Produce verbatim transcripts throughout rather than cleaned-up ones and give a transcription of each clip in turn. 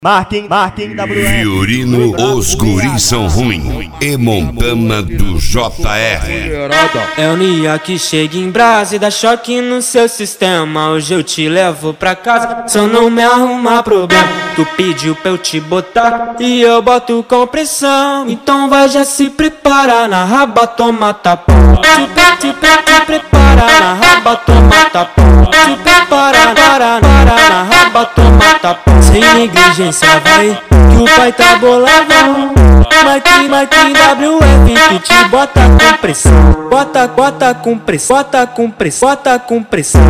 Marquem, Marquem W R. Fiorino, os guris são ruim. E Montana do J R. É o Nia que chega em brasa e dá choque no seu sistema. Hoje eu te levo pra casa, só não me arrumar problema. Tu pediu pra eu te botar e eu boto com pressão. Então vai já se prepara, na raba toma tapão. Te, te, te prepara, na raba toma tapão. Te prepara, para, para, na raba toma tapão. Sem negligência vai, que o pai tá boladão. Mike, Mike W F que te bota com pressão. Bota, bota com pressão, bota com pressão, bota com pressão.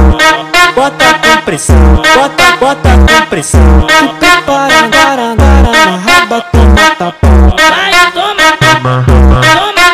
Bota com pressão, bota, bota com pressão. Tu prepara, para, para, na raba toma tapão. Vai, toma, toma, toma,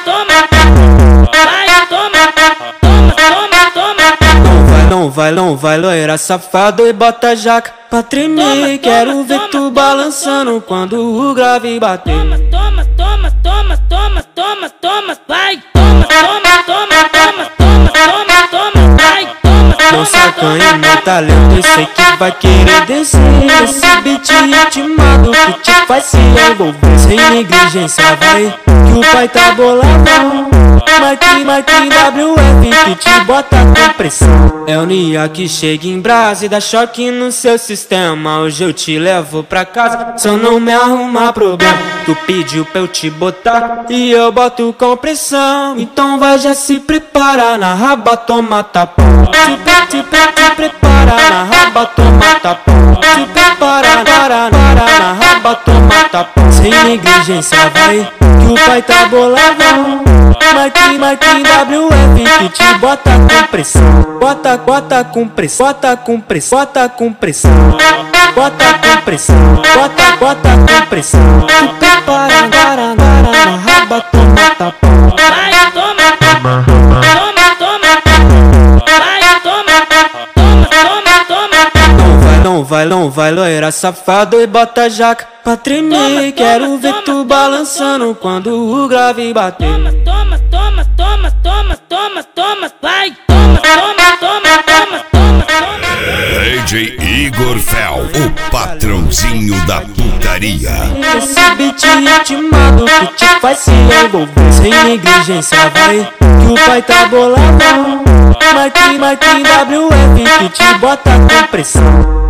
toma. Vai, toma, toma, toma, toma. Não vai, não vai, não vai, loira safado e bota jaca pra tremer. Toma, Quero toma, ver toma, tu toma, balançando toma. quando o grave bater. Toma, toma, toma, toma, toma, toma, toma. Vai, toma, toma, toma, toma, toma, toma, toma. Vai, toma, Não toma, sacanha toma. meu talento, eu sei que vai querer descer. Esse beat ritmado que te faz se envolver. Sem negligência vai, que o pai tá boladão. Mike, Mike W F que te bota com pressão. É o Nia que chega em brasa e dá choque no seu sistema. Hoje eu te levo pra casa, só não me arrumar problema. Tu pediu pra eu te botar e eu boto com pressão. Então vai já se prepara, na raba toma tapão. Te, te, te prepara, na raba toma tapão. Te prepara, para, para, na raba toma tapão. Sem negligência vai, que o pai tá boladão. Mike, Mike W F que te bota com pressão. Bota, bota com pressão, bota com pressão, bota com pressão. Bota com pressão, bota, bota com pressão. Tu prepara, para, para, na raba toma tapão. Vai, toma, toma, toma, toma. Vai, toma, toma, toma, toma. Não vai, não vai, não vai, loira safado e bota jaca pra tremer. Toma, Quero toma, ver toma, tu toma, balançando toma. quando o grave bater. Toma, toma, toma, toma, toma, toma, toma. Vai, toma, toma, toma, toma, toma, toma. D J Igor Fel, o patrãozinho da putaria. Esse beat ritmado que te faz se envolver. Sem negligência vai, que o pai tá boladão. Mike, Mike W F que te bota com pressão.